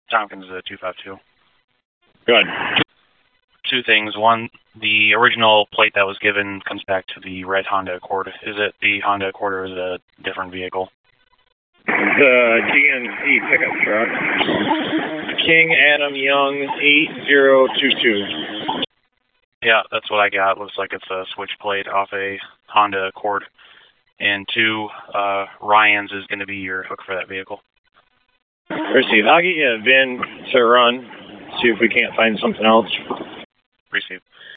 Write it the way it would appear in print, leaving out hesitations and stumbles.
Tompkins 252. Good. Two things. One, the original plate that was given comes back to the red Honda Accord. Is it the Honda Accord or is it a different vehicle? The GMC pickup truck. King Adam Young 8022. Yeah, that's what I got. Looks like it's a switch plate off a Honda Accord. And two, Ryan's is going to be your hook for that vehicle. Receive. I'll get you a VIN to run. See if we can't find something else. Receive.